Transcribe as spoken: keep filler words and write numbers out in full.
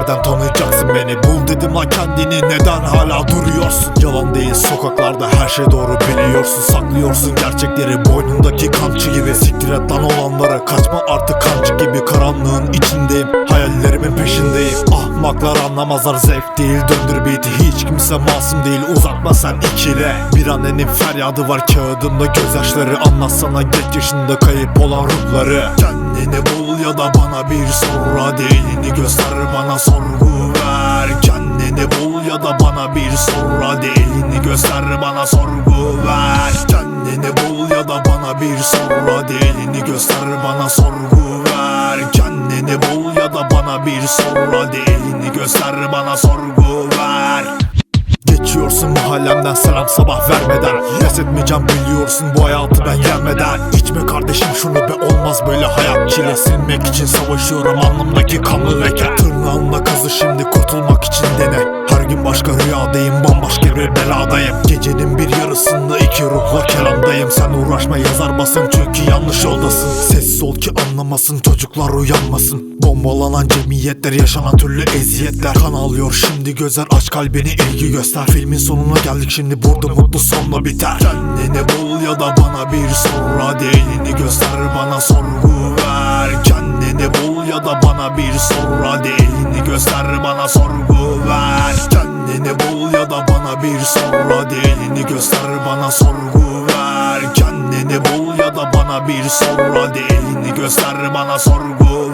Nereden tanıyacaksın beni? Bul dedim lan kendini, neden hala duruyorsun? Yalan değil, sokaklarda her şey doğru biliyorsun. Saklıyorsun gerçekleri boynundaki kamçı gibi. Siktir et lan olanlara, kaçma artık kancı gibi. Karanlığın içindeyim, hayallerimin peşindeyim. Ahmaklar anlamazlar, zevk değil döndür beat'i. Hiç kimse masum değil, uzatma sen ikile. Bir annenin feryadı var kağıdında gözyaşları. Anlatsana geç yaşında kayıp olan ruhları. Kendini bul ya da bana bir sor. Hadi elini göster bana, sorgu ver. Kendini bul ya da bana bir sor. Hadi elini göster bana, sorgu ver. Kendini bul ya da bana bir sor. Hadi elini göster bana, sorgu ver. Kendini bul ya da bana bir sor. Hadi elini göster bana, sorgu ver. Geçiyorsun mahallemden selam sabah vermeden. Pes etmeyeceğim biliyorsun bu hayatı ben gelmeden. İçme kardeşim şunu be, olmaz böyle hayat. Çile silmek için savaşıyorum alnımdaki kanlı leke. Tırnağımla kazı şimdi kurtulmak için dene. Her gün başka rüyadayım, bambaşka bir beladayım. Gecenin bir yarısında iki ruhla kelamdayım. Sen uğraşma yazar basın çünkü yanlış yoldasın. Sessiz ol ki anlamasın, çocuklar uyanmasın. Bombalanan cemiyetler, yaşanan türlü eziyetler. Kan alıyor şimdi gözler, aç kalbini ilgi göster. Filmin sonuna geldik şimdi, burada mutlu sonla biter. Kendini bul ya da bana bir sor. Hadi elini göster bana, sorgu ver. Kendini bul ya da bana bir sor. Hadi elini göster bana, sorgu ver. Kendini bul ya da bana bir sor. Hadi elini göster bana, sorgu ver. Kendini bul ya da bana bir sor. Hadi elini göster bana, sorgu